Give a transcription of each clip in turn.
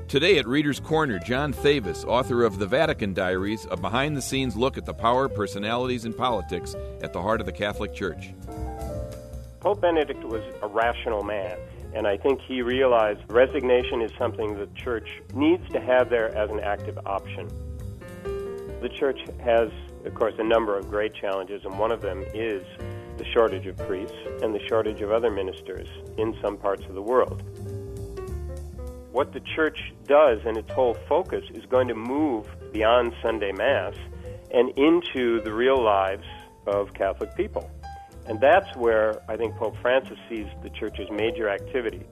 Today at Reader's Corner, John Thavis, author of The Vatican Diaries, a behind-the-scenes look at the power, personalities, and politics at the heart of the Catholic Church. Pope Benedict was a rational man, and I think he realized resignation is something the Church needs to have there as an active option. The Church has, of course, a number of great challenges, and one of them is the shortage of priests and the shortage of other ministers in some parts of the world. What the Church does and its whole focus is going to move beyond Sunday Mass and into the real lives of Catholic people. And that's where I think Pope Francis sees the Church's major activity.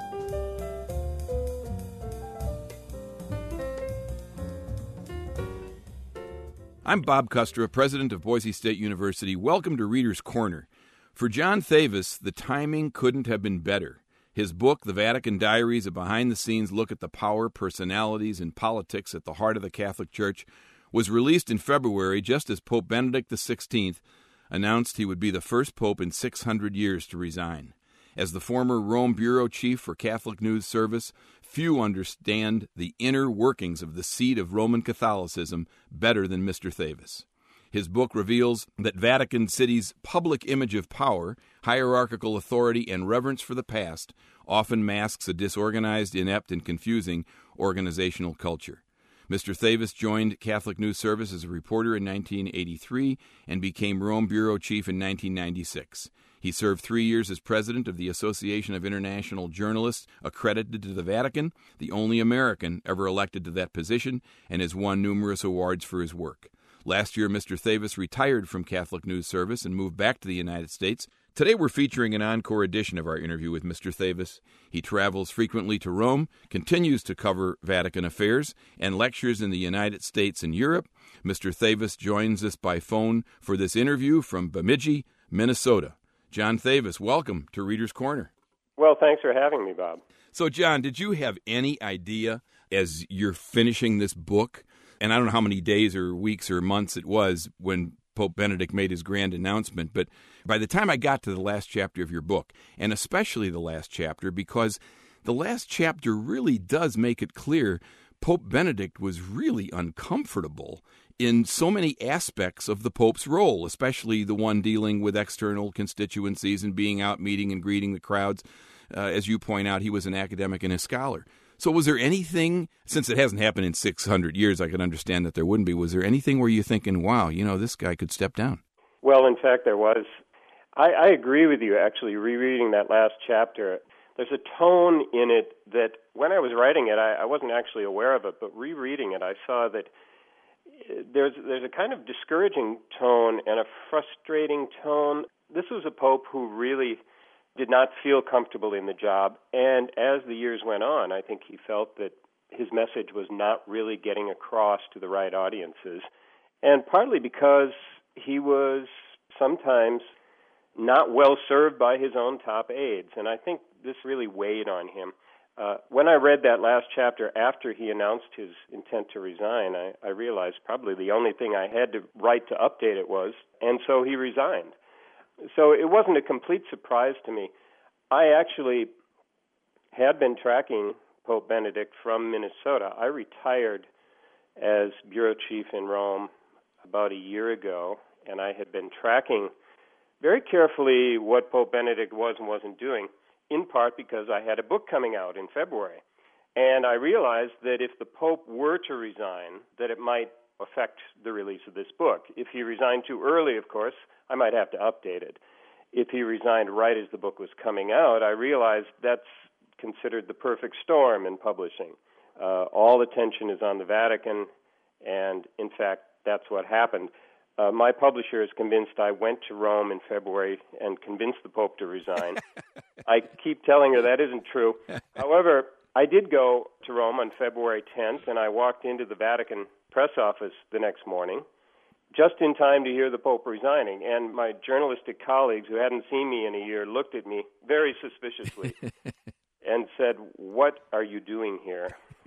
I'm Bob Custra, president of Boise State University. Welcome to Reader's Corner. For John Thavis, the timing couldn't have been better. His book, The Vatican Diaries, a behind-the-scenes look at the power, personalities, and politics at the heart of the Catholic Church, was released in February just as Pope Benedict XVI announced he would be the first pope in 600 years to resign. As the former Rome bureau chief for Catholic News Service, few understand the inner workings of the seed of Roman Catholicism better than Mr. Thavis. His book reveals that Vatican City's public image of power, hierarchical authority, and reverence for the past often masks a disorganized, inept, and confusing organizational culture. Mr. Thavis joined Catholic News Service as a reporter in 1983 and became Rome bureau chief in 1996. He served 3 years as president of the Association of International Journalists accredited to the Vatican, the only American ever elected to that position, and has won numerous awards for his work. Last year, Mr. Thavis retired from Catholic News Service and moved back to the United States. Today, we're featuring an encore edition of our interview with Mr. Thavis. He travels frequently to Rome, continues to cover Vatican affairs, and lectures in the United States and Europe. Mr. Thavis joins us by phone for this interview from Bemidji, Minnesota. John Thavis, welcome to Reader's Corner. Well, thanks for having me, Bob. So, John, did you have any idea as you're finishing this book, and I don't know how many days or weeks or months it was when Pope Benedict made his grand announcement, but by the time I got to the last chapter of your book, and especially the last chapter, because the last chapter really does make it clear Pope Benedict was really uncomfortable in so many aspects of the Pope's role, especially the one dealing with external constituencies and being out meeting and greeting the crowds. As you point out, he was an academic and a scholar. So was there anything, since it hasn't happened in 600 years, I can understand that there wouldn't be, was there anything where you're thinking, wow, this guy could step down? Well, in fact, there was. I agree with you, actually, rereading that last chapter. There's a tone in it that when I was writing it, I wasn't actually aware of it, but rereading it, I saw that there's a kind of discouraging tone and a frustrating tone. This was a pope who really did not feel comfortable in the job, and as the years went on, I think he felt that his message was not really getting across to the right audiences, and partly because he was sometimes not well served by his own top aides, and I think this really weighed on him. When I read that last chapter after he announced his intent to resign, I realized probably the only thing I had to write to update it was, and so he resigned. So it wasn't a complete surprise to me. I actually had been tracking Pope Benedict from Minnesota. I retired as bureau chief in Rome about a year ago, and I had been tracking very carefully what Pope Benedict was and wasn't doing, in part because I had a book coming out in February. And I realized that if the Pope were to resign, that it might affect the release of this book. If he resigned too early, of course, I might have to update it. If he resigned right as the book was coming out, I realized that's considered the perfect storm in publishing. All attention is on the Vatican, and in fact, that's what happened. My publisher is convinced I went to Rome in February and convinced the Pope to resign. I keep telling her that isn't true. However, I did go to Rome on February 10th, and I walked into the Vatican press office the next morning, just in time to hear the Pope resigning. And my journalistic colleagues who hadn't seen me in a year looked at me very suspiciously and said, "What are you doing here?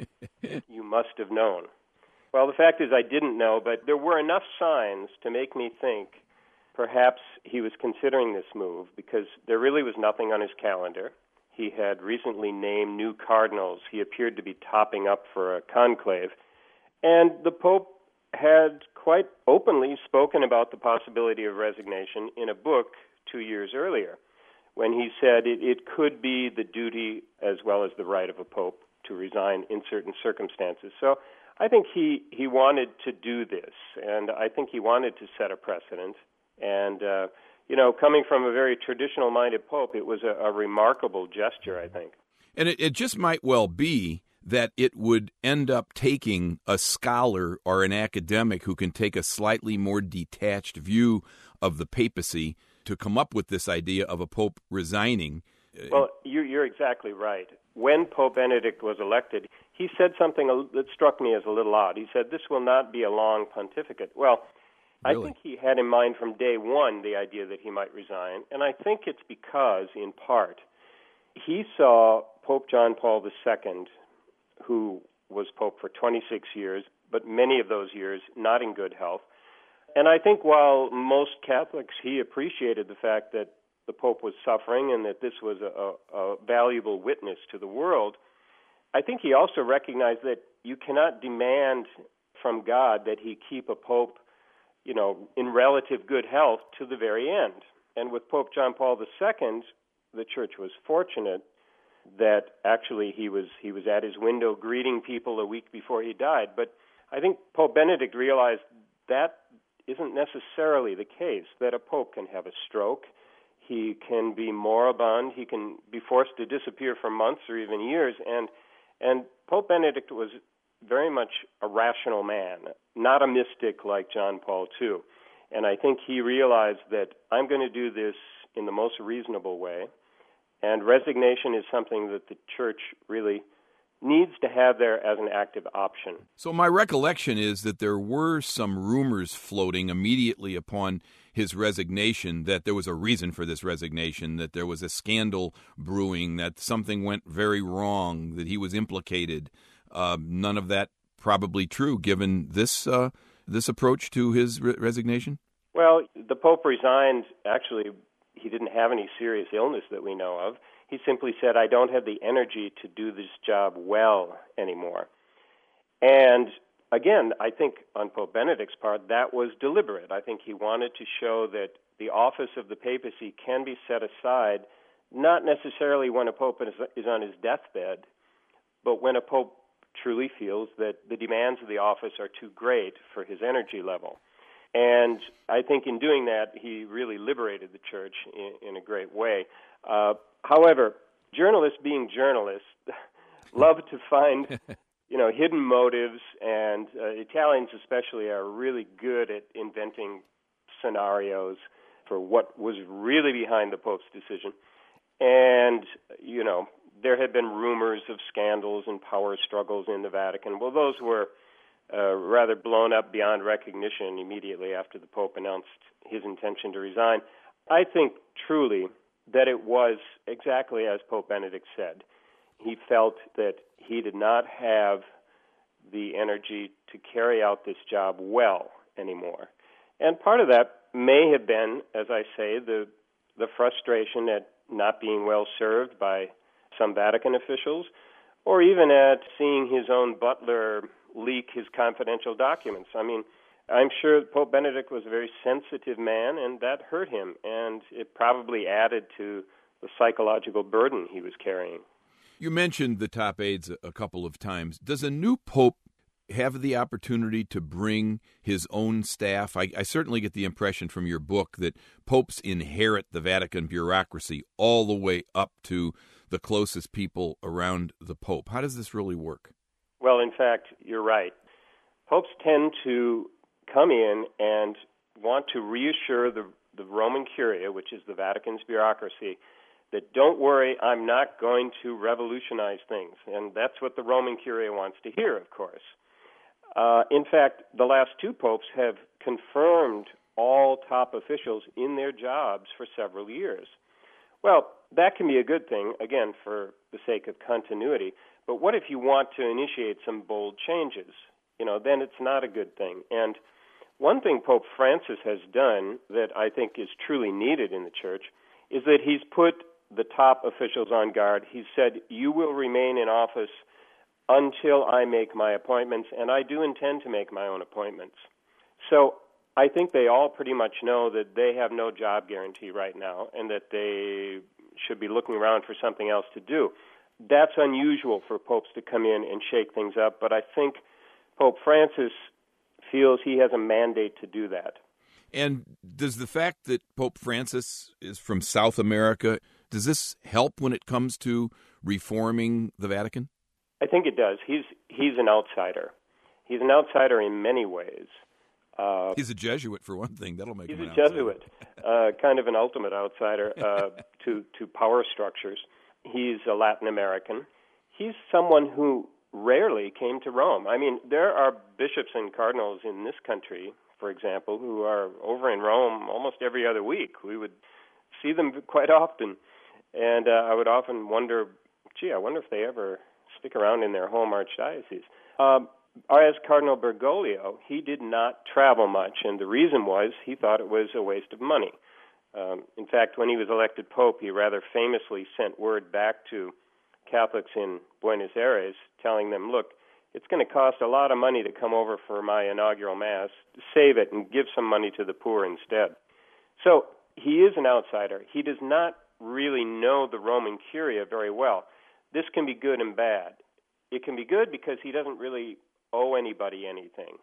You must have known." Well, the fact is I didn't know, but there were enough signs to make me think perhaps he was considering this move because there really was nothing on his calendar. He had recently named new cardinals. He appeared to be topping up for a conclave. And the Pope had quite openly spoken about the possibility of resignation in a book 2 years earlier, when he said it could be the duty as well as the right of a pope to resign in certain circumstances. So I think he wanted to do this, and I think he wanted to set a precedent. And, coming from a very traditional-minded pope, it was a remarkable gesture, I think. And it just might well be that it would end up taking a scholar or an academic who can take a slightly more detached view of the papacy to come up with this idea of a pope resigning. Well, you're exactly right. When Pope Benedict was elected, he said something that struck me as a little odd. He said, this will not be a long pontificate. Well, really? I think he had in mind from day one the idea that he might resign, and I think it's because, in part, he saw Pope John Paul II, who was Pope for 26 years, but many of those years not in good health. And I think while most Catholics, he appreciated the fact that the Pope was suffering and that this was a valuable witness to the world, I think he also recognized that you cannot demand from God that he keep a Pope, in relative good health to the very end. And with Pope John Paul II, the Church was fortunate that actually he was at his window greeting people a week before he died. But I think Pope Benedict realized that isn't necessarily the case, that a pope can have a stroke, he can be moribund, he can be forced to disappear for months or even years, and Pope Benedict was very much a rational man, not a mystic like John Paul II. And I think he realized that I'm going to do this in the most reasonable way, and resignation is something that the Church really needs to have there as an active option. So my recollection is that there were some rumors floating immediately upon his resignation that there was a reason for this resignation, that there was a scandal brewing, that something went very wrong, that he was implicated. None of that probably true, given this approach to his resignation? Well, the Pope resigned. Actually, he didn't have any serious illness that we know of. He simply said, I don't have the energy to do this job well anymore. And again, I think on Pope Benedict's part, that was deliberate. I think he wanted to show that the office of the papacy can be set aside, not necessarily when a pope is on his deathbed, but when a pope truly feels that the demands of the office are too great for his energy level. And I think in doing that, he really liberated the Church in a great way. However, journalists being journalists love to find, hidden motives, and Italians especially are really good at inventing scenarios for what was really behind the Pope's decision. And, there had been rumors of scandals and power struggles in the Vatican. Well, those were rather blown up beyond recognition immediately after the Pope announced his intention to resign. I think truly that it was exactly as Pope Benedict said. He felt that he did not have the energy to carry out this job well anymore. And part of that may have been, as I say, the frustration at not being well served by some Vatican officials, or even at seeing his own butler leak his confidential documents. I mean, I'm sure Pope Benedict was a very sensitive man, and that hurt him, and it probably added to the psychological burden he was carrying. You mentioned the top aides a couple of times. Does a new pope have the opportunity to bring his own staff? I certainly get the impression from your book that popes inherit the Vatican bureaucracy all the way up to the closest people around the Pope. How does this really work? Well, in fact, you're right. Popes tend to come in and want to reassure the Roman Curia, which is the Vatican's bureaucracy, that don't worry, I'm not going to revolutionize things. And that's what the Roman Curia wants to hear, of course. In fact, the last two popes have confirmed all top officials in their jobs for several years. Well, that can be a good thing, again, for the sake of continuity. But what if you want to initiate some bold changes? Then it's not a good thing. And one thing Pope Francis has done that I think is truly needed in the Church is that he's put the top officials on guard. He said, "You will remain in office until I make my appointments," and I do intend to make my own appointments. So I think they all pretty much know that they have no job guarantee right now and that they should be looking around for something else to do. That's unusual for popes to come in and shake things up, but I think Pope Francis feels he has a mandate to do that. And does the fact that Pope Francis is from South America, does this help when it comes to reforming the Vatican? I think it does. He's an outsider. He's an outsider in many ways. He's a Jesuit, for one thing. That'll make him an outsider. He's a Jesuit, kind of an ultimate outsider to power structures. He's a Latin American. He's someone who rarely came to Rome. I mean, there are bishops and cardinals in this country, for example, who are over in Rome almost every other week. We would see them quite often. And I would often wonder, I wonder if they ever stick around in their home archdiocese. As Cardinal Bergoglio, he did not travel much, and the reason was he thought it was a waste of money. In fact, when he was elected pope, he rather famously sent word back to Catholics in Buenos Aires telling them, look, it's going to cost a lot of money to come over for my inaugural Mass. Save it and give some money to the poor instead. So he is an outsider. He does not really know the Roman Curia very well. This can be good and bad. It can be good because he doesn't really owe anybody anything.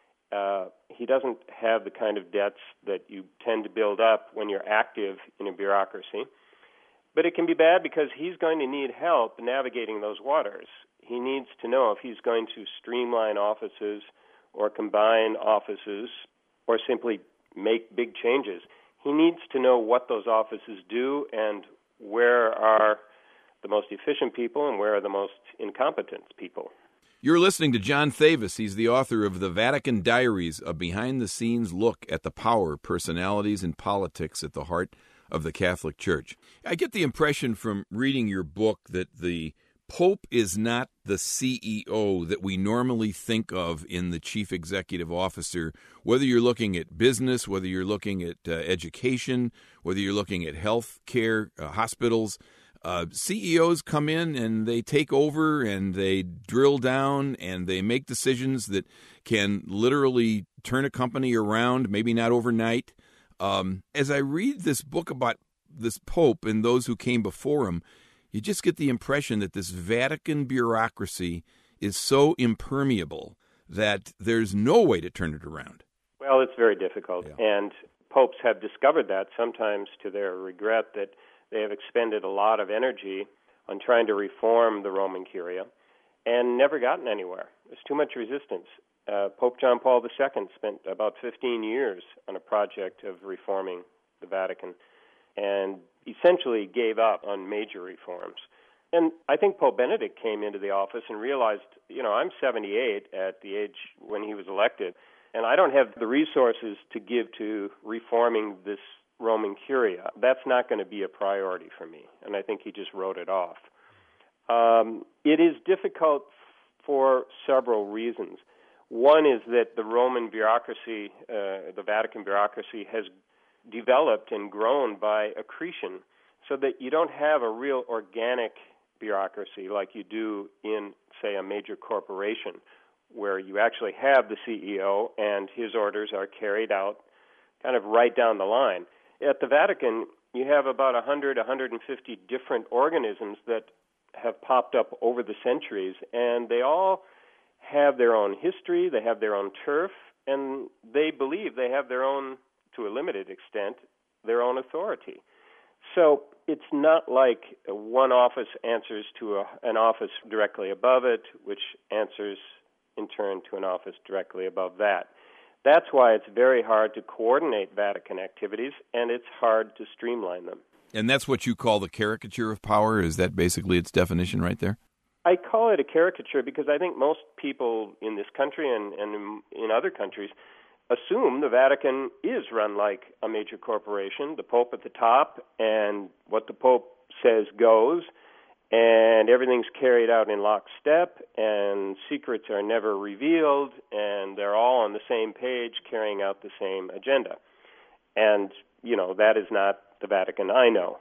He doesn't have the kind of debts that you tend to build up when you're active in a bureaucracy. But it can be bad because he's going to need help navigating those waters. He needs to know if he's going to streamline offices or combine offices or simply make big changes. He needs to know what those offices do and where are the most efficient people and where are the most incompetent people. You're listening to John Thavis. He's the author of The Vatican Diaries, a behind-the-scenes look at the power, personalities, and politics at the heart of the Catholic Church. I get the impression from reading your book that the Pope is not the CEO that we normally think of in the chief executive officer, whether you're looking at business, whether you're looking at education, whether you're looking at health care, hospitals. CEOs come in and they take over and they drill down and they make decisions that can literally turn a company around, maybe not overnight. As I read this book about this Pope and those who came before him, you just get the impression that this Vatican bureaucracy is so impermeable that there's no way to turn it around. Well, it's very difficult. Yeah. And popes have discovered that, sometimes to their regret, that they have expended a lot of energy on trying to reform the Roman Curia and never gotten anywhere. There's too much resistance. Pope John Paul II spent about 15 years on a project of reforming the Vatican and essentially gave up on major reforms. And I think Pope Benedict came into the office and realized, I'm 78 at the age when he was elected, and I don't have the resources to give to reforming this Roman Curia. That's not going to be a priority for me, and I think he just wrote it off. It is difficult for several reasons. One is that the Roman bureaucracy, the Vatican bureaucracy, has developed and grown by accretion, so that you don't have a real organic bureaucracy like you do in, say, a major corporation, where you actually have the CEO and his orders are carried out kind of right down the line. At the Vatican, you have about 100, 150 different organisms that have popped up over the centuries, and they all have their own history, they have their own turf, and they believe they have their own, to a limited extent, their own authority. So it's not like one office answers to an office directly above it, which answers in turn to an office directly above that. That's why it's very hard to coordinate Vatican activities, and it's hard to streamline them. And that's what you call the caricature of power? Is that basically its definition right there? I call it a caricature because I think most people in this country and in other countries assume the Vatican is run like a major corporation, the Pope at the top, and what the Pope says goes, and everything's carried out in lockstep, and secrets are never revealed, and they're all on the same page carrying out the same agenda. And, that is not the Vatican I know.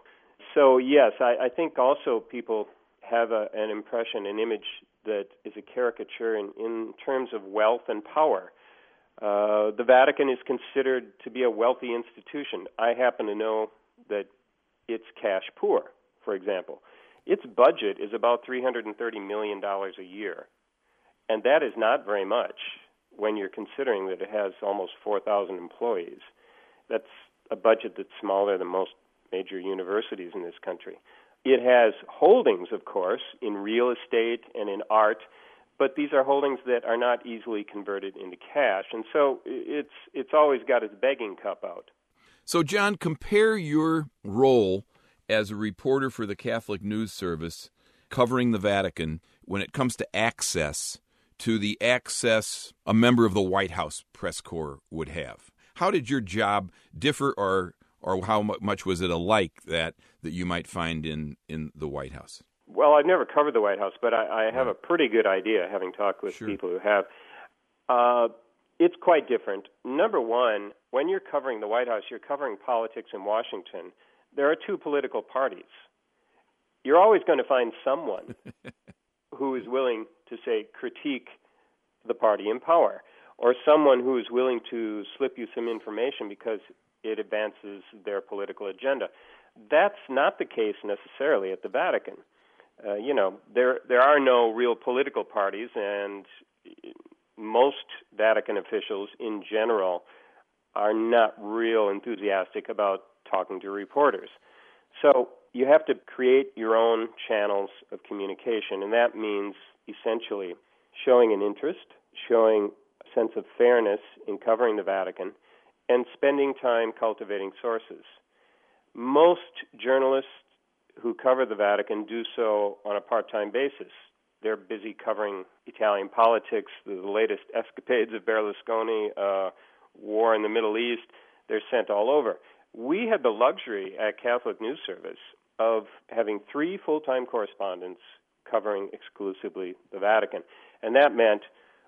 So, yes, I think also people have an impression, an image that is a caricature in terms of wealth and power. The Vatican is considered to be a wealthy institution. I happen to know that it's cash poor, for example. Its budget is about $330 million a year, and that is not very much when you're considering that it has almost 4,000 employees. That's a budget that's smaller than most major universities in this country. It has holdings, of course, in real estate and in art, but these are holdings that are not easily converted into cash, and so it's always got its begging cup out. So, John, compare your role as a reporter for the Catholic News Service covering the Vatican when it comes to access to the access a member of the White House press corps would have. How did your job differ, or how much was it alike that you might find in the White House? Well, I've never covered the White House, but I have a pretty good idea, having talked with people who have. It's quite different. Number one, when you're covering the White House, you're covering politics in Washington. There are two political parties. You're always going to find someone who is willing to, say, critique the party in power, or someone who is willing to slip you some information because it advances their political agenda. That's not the case necessarily at the Vatican. There are no real political parties, and most Vatican officials in general are not real enthusiastic about talking to reporters. So you have to create your own channels of communication, and that means essentially showing an interest, showing a sense of fairness in covering the Vatican, and spending time cultivating sources. Most journalists who cover the Vatican do so on a part-time basis. They're busy covering Italian politics, the latest escapades of Berlusconi, war in the Middle East. They're sent all over. We had the luxury at Catholic News Service of having 3 full-time correspondents covering exclusively the Vatican. And that meant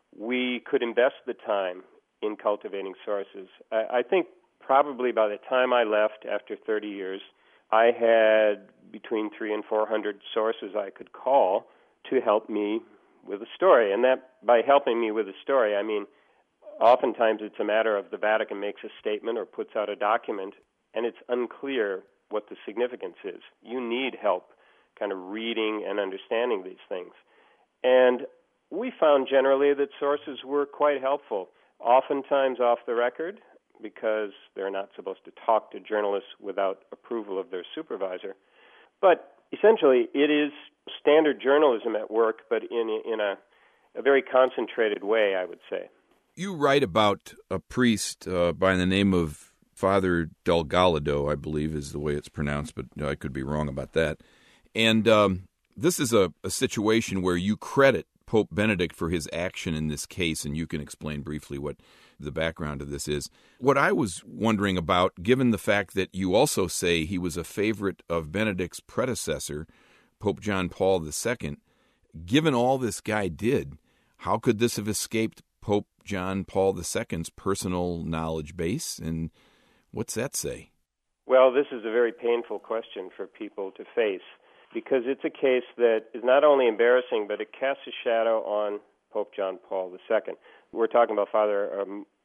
we could invest the time in cultivating sources. I think probably by the time I left after 30 years, I had between 300 and 400 sources I could call to help me with a story. And that, by helping me with a story, I mean, oftentimes it's a matter of the Vatican makes a statement or puts out a document, and it's unclear what the significance is. You need help kind of reading and understanding these things. And we found generally that sources were quite helpful, oftentimes off the record, because they're not supposed to talk to journalists without approval of their supervisor. But essentially, it is standard journalism at work, but in a very concentrated way, I would say. You write about a priest by the name of Father Delgado, I believe is the way it's pronounced, but I could be wrong about that. And this is a situation where you credit Pope Benedict for his action in this case, and you can explain briefly what the background of this is. What I was wondering about, given the fact that you also say he was a favorite of Benedict's predecessor, Pope John Paul II, given all this guy did, how could this have escaped Pope John Paul II's personal knowledge base, and what's that say? Well, this is a very painful question for people to face, because it's a case that is not only embarrassing, but it casts a shadow on Pope John Paul II. We're talking about Father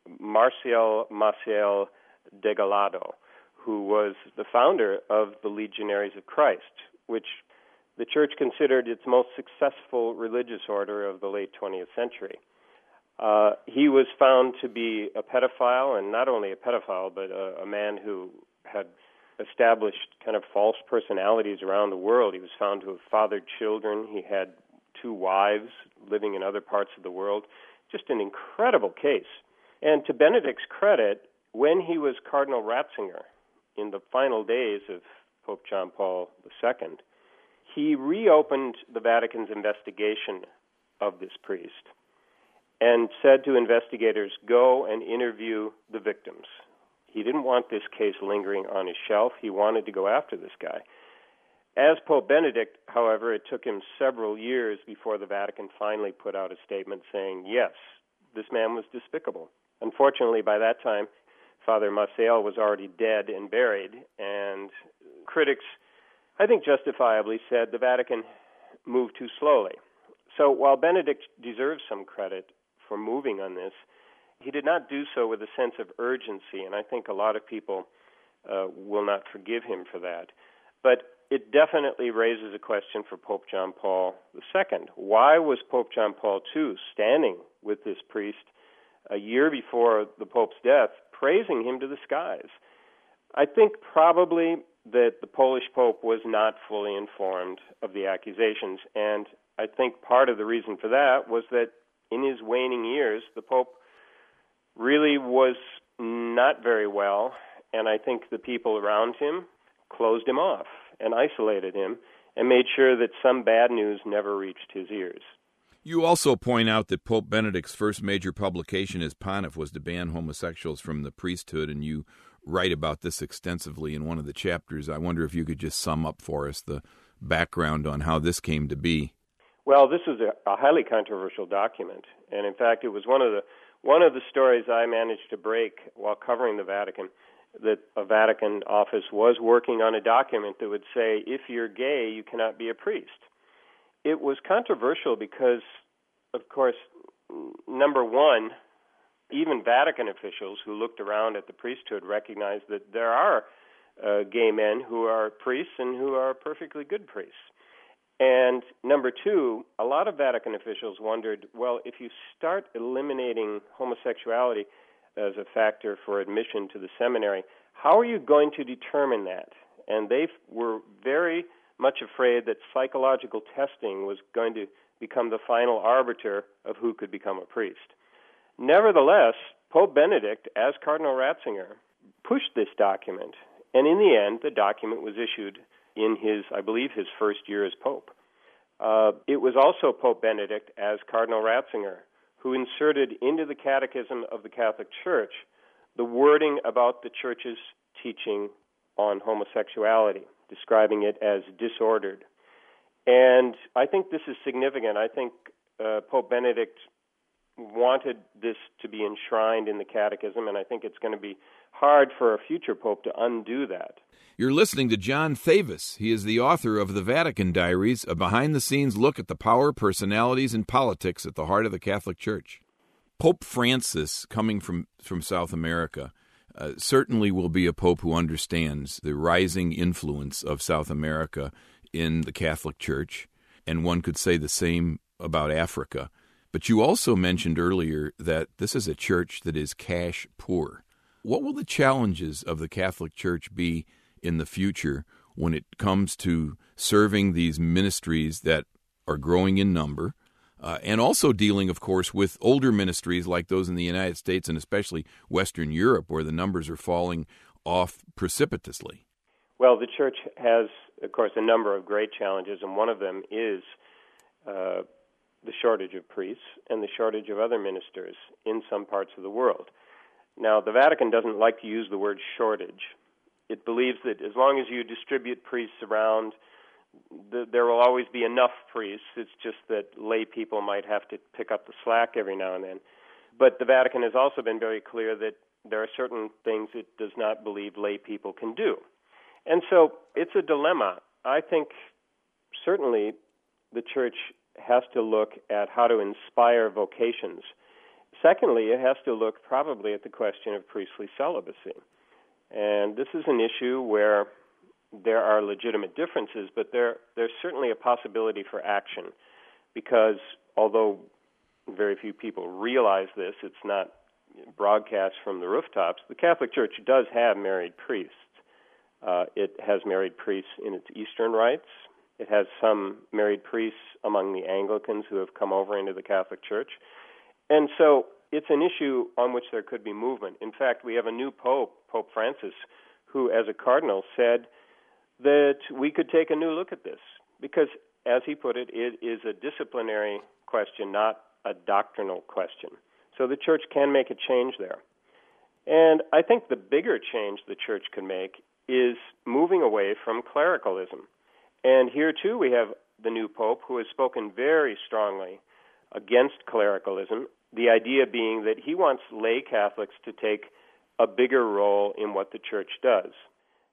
Marcial Maciel Delgado, who was the founder of the Legionaries of Christ, which the Church considered its most successful religious order of the late 20th century. He was found to be a pedophile, and not only a pedophile, but a man who had established kind of false personalities around the world. He was found to have fathered children. He had 2 wives living in other parts of the world. Just an incredible case. And to Benedict's credit, when he was Cardinal Ratzinger in the final days of Pope John Paul II, he reopened the Vatican's investigation of this priest and said to investigators, go and interview the victims. He didn't want this case lingering on his shelf. He wanted to go after this guy. As Pope Benedict, however, it took him several years before the Vatican finally put out a statement saying, yes, this man was despicable. Unfortunately, by that time, Father Maciel was already dead and buried, and critics I think justifiably said the Vatican moved too slowly. So while Benedict deserves some credit for moving on this, he did not do so with a sense of urgency, and I think a lot of people will not forgive him for that. But it definitely raises a question for Pope John Paul II. Why was Pope John Paul II standing with this priest a year before the Pope's death, praising him to the skies? I think probably that the Polish Pope was not fully informed of the accusations, and I think part of the reason for that was that in his waning years, the Pope really was not very well, and I think the people around him closed him off and isolated him and made sure that some bad news never reached his ears. You also point out that Pope Benedict's first major publication as pontiff was to ban homosexuals from the priesthood, and you write about this extensively in one of the chapters. I wonder if you could just sum up for us the background on how this came to be. Well, this is a highly controversial document, and in fact, it was one of the stories I managed to break while covering the Vatican, that a Vatican office was working on a document that would say, if you're gay, you cannot be a priest. It was controversial because, of course, number one, even Vatican officials who looked around at the priesthood recognized that there are gay men who are priests and who are perfectly good priests. And number two, a lot of Vatican officials wondered, well, if you start eliminating homosexuality as a factor for admission to the seminary, how are you going to determine that? And they were very much afraid that psychological testing was going to become the final arbiter of who could become a priest. Nevertheless, Pope Benedict, as Cardinal Ratzinger, pushed this document, and in the end, the document was issued in his first year as Pope. It was also Pope Benedict, as Cardinal Ratzinger, who inserted into the Catechism of the Catholic Church the wording about the Church's teaching on homosexuality, describing it as disordered. And I think this is significant. I think Pope Benedict wanted this to be enshrined in the Catechism, and I think it's going to be hard for a future pope to undo that. You're listening to John Thavis. He is the author of The Vatican Diaries, a behind-the-scenes look at the power, personalities, and politics at the heart of the Catholic Church. Pope Francis, coming from South America, certainly will be a pope who understands the rising influence of South America in the Catholic Church, and one could say the same about Africa. But you also mentioned earlier that this is a church that is cash poor. What will the challenges of the Catholic Church be in the future when it comes to serving these ministries that are growing in number, and also dealing, of course, with older ministries like those in the United States and especially Western Europe, where the numbers are falling off precipitously? Well, the Church has, of course, a number of great challenges, and one of them is the shortage of priests and the shortage of other ministers in some parts of the world. Now, the Vatican doesn't like to use the word shortage. It believes that as long as you distribute priests around, there will always be enough priests. It's just that lay people might have to pick up the slack every now and then. But the Vatican has also been very clear that there are certain things it does not believe lay people can do. And so it's a dilemma. I think certainly the Church has to look at how to inspire vocations. Secondly, it has to look probably at the question of priestly celibacy. And this is an issue where there are legitimate differences, but there's certainly a possibility for action, because although very few people realize this, it's not broadcast from the rooftops, the Catholic Church does have married priests. It has married priests in its Eastern rites. It has some married priests among the Anglicans who have come over into the Catholic Church. And so it's an issue on which there could be movement. In fact, we have a new pope, Pope Francis, who, as a cardinal, said that we could take a new look at this because, as he put it, it is a disciplinary question, not a doctrinal question. So the Church can make a change there. And I think the bigger change the Church can make is moving away from clericalism. And here, too, we have the new pope who has spoken very strongly against clericalism, the idea being that he wants lay Catholics to take a bigger role in what the Church does.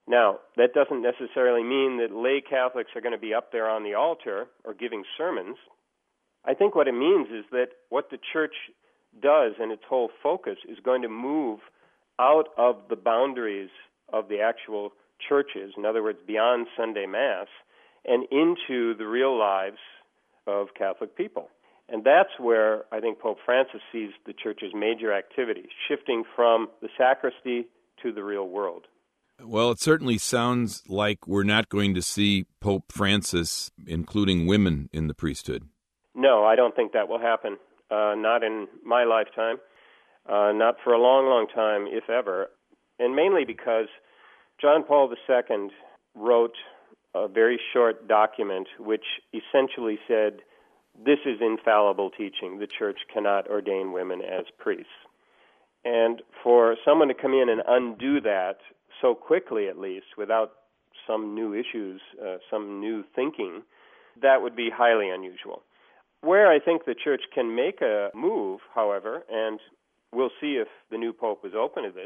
Now, that doesn't necessarily mean that lay Catholics are going to be up there on the altar or giving sermons. I think what it means is that what the Church does and its whole focus is going to move out of the boundaries of the actual churches, in other words, beyond Sunday Mass, and into the real lives of Catholic people. And that's where I think Pope Francis sees the Church's major activity, shifting from the sacristy to the real world. Well, it certainly sounds like we're not going to see Pope Francis including women in the priesthood. No, I don't think that will happen. Not in my lifetime. Not for a long, long time, if ever. And mainly because John Paul II wrote a very short document which essentially said, this is infallible teaching. The Church cannot ordain women as priests. And for someone to come in and undo that so quickly, at least, without some new issues, some new thinking, that would be highly unusual. Where I think the Church can make a move, however, and we'll see if the new Pope is open to this,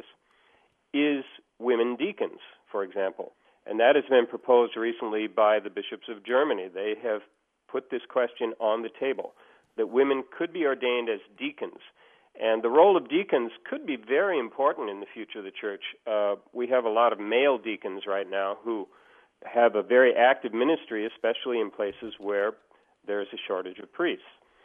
is women deacons, for example. And that has been proposed recently by the bishops of Germany. They have put this question on the table, that women could be ordained as deacons. And the role of deacons could be very important in the future of the Church. We have a lot of male deacons right now who have a very active ministry, especially in places where there's a shortage of priests.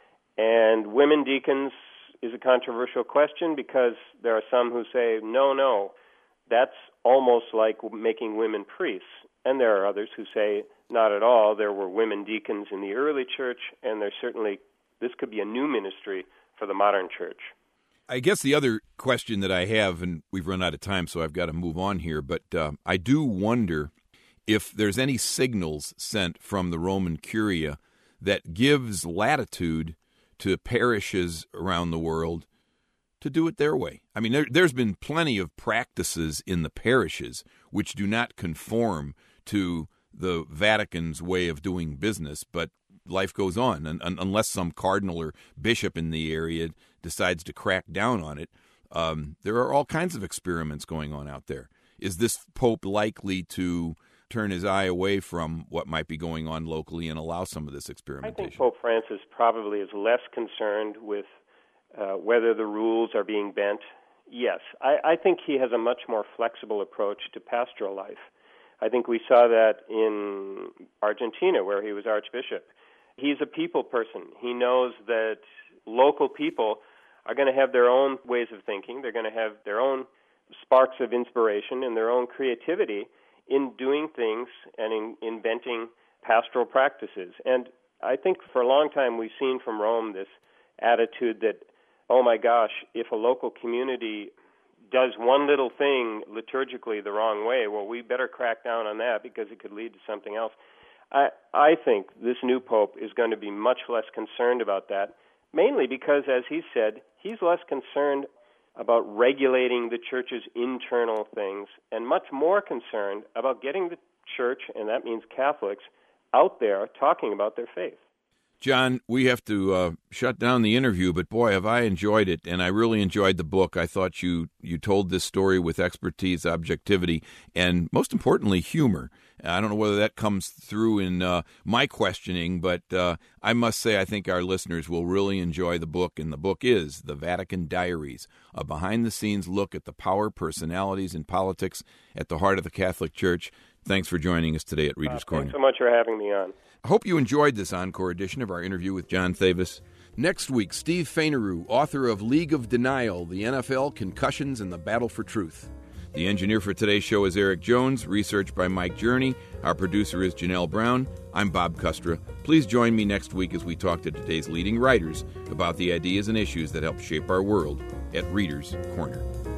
And women deacons is a controversial question because there are some who say, no, that's almost like making women priests. And there are others who say, not at all. There were women deacons in the early Church, and this could be a new ministry for the modern Church. I guess the other question that I have, and we've run out of time, so I've got to move on here, but I do wonder if there's any signals sent from the Roman Curia that gives latitude to parishes around the world to do it their way. I mean, there's been plenty of practices in the parishes which do not conform to the Vatican's way of doing business, but life goes on, and unless some cardinal or bishop in the area decides to crack down on it, there are all kinds of experiments going on out there. Is this Pope likely to turn his eye away from what might be going on locally and allow some of this experimentation? I think Pope Francis probably is less concerned with whether the rules are being bent. Yes, I think he has a much more flexible approach to pastoral life. I think we saw that in Argentina, where he was Archbishop. He's a people person. He knows that local people are going to have their own ways of thinking. They're going to have their own sparks of inspiration and their own creativity in doing things and in inventing pastoral practices. And I think for a long time we've seen from Rome this attitude that, oh my gosh, if a local community does one little thing liturgically the wrong way, well, we better crack down on that because it could lead to something else. I think this new pope is going to be much less concerned about that, mainly because, as he said, he's less concerned about regulating the Church's internal things and much more concerned about getting the Church, and that means Catholics, out there talking about their faith. John, we have to shut down the interview, but boy, have I enjoyed it, and I really enjoyed the book. I thought you told this story with expertise, objectivity, and most importantly, humor. I don't know whether that comes through in my questioning, but I must say I think our listeners will really enjoy the book, and the book is The Vatican Diaries, a behind-the-scenes look at the power, personalities, and politics at the heart of the Catholic Church. Thanks for joining us today at Reader's Corner. Thanks so much for having me on. I hope you enjoyed this encore edition of our interview with John Thavis. Next week, Steve Fainaru, author of League of Denial, the NFL, Concussions, and the Battle for Truth. The engineer for today's show is Eric Jones, research by Mike Journey. Our producer is Janelle Brown. I'm Bob Custra. Please join me next week as we talk to today's leading writers about the ideas and issues that help shape our world at Reader's Corner.